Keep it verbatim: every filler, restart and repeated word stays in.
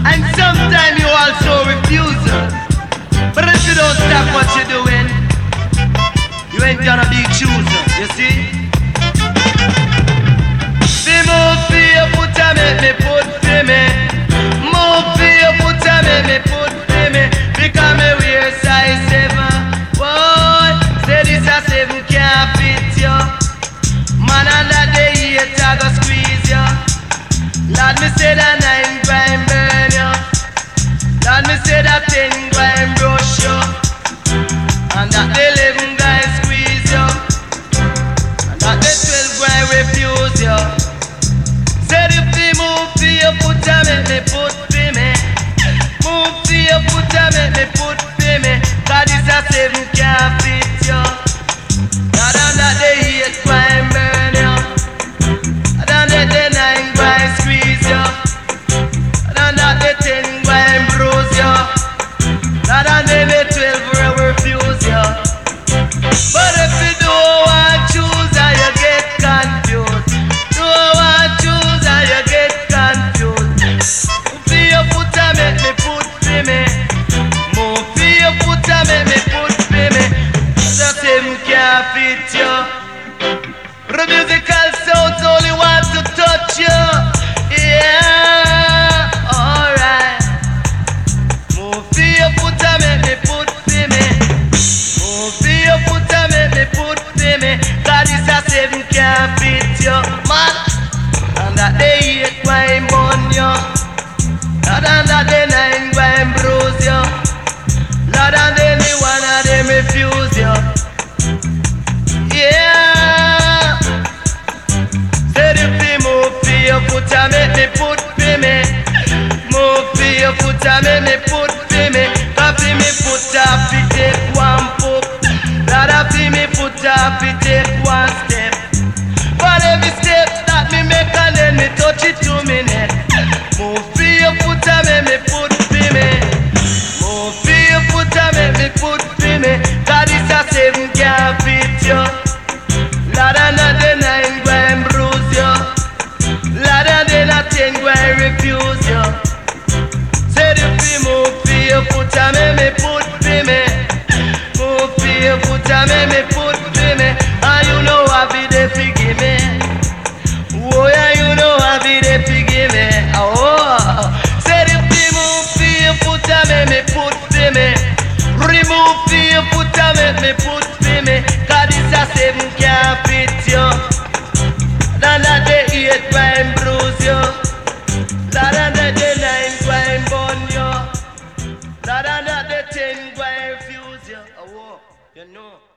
And sometimes you also refuse us. But if you don't stop what you're doing, you ain't gonna be choosers, you see? The move for your foot and make me put for me. Move for your foot and make me put for me. Because me wear size seven. Boy, say this a seven can't fit you. Man under the eight I go squeeze you. Lord me say that nine grind burn you. Lord me say that ten grind brush you. And that the eleven grind squeeze you. And that the twelve grind refuse you. Said if you move to your foot and make me put for me. Move to your foot and make me put for me. Cause this a seven can't fit you. Not under the eight grind burn you. Not under the nine grind squeeze you. Not under the ten grind bruise you. Not under the twelve grind refuse you. But if you don't want to choose and you get confused, don't want to choose and you get confused. Move to your foot and make me put for me. Move to your foot and make me put for me. The same can't fit you. The musical sounds only want to touch you. Yeah, alright. Move to your foot and make me put for me. Move to your foot and make me put for me. God is a seven can't fit you, man. And that they eight wine burn you. Not under the nine wine bruise you. Not under the one of them refuse you. Yeah. Said if you move for your foot and make me put for me. Move for your foot and make me put for me. Cause for me put up it take one poop. Rather for me put up it take one step. For every step that me make and then me touch it to me neck. Move for your foot and make me put for me. Move for your foot and make me put for me. Cause this a seven can't fit you. Lord and the nine grind bruise you. Lord and the ten grind refuse you. Said if you move for your foot and make me put for me. Move for your foot and make me put for me. And you know I be there to give me. Oh yeah, you know I be there to give me. Oh, said if you move for your foot and make me put for me. Remove for your foot and make me put for me. Cause this a seven can't fit you. Than that the eight grind bruise you. Than that the nine grind burn you. Than that the ten grind refuse you. Oh, you know.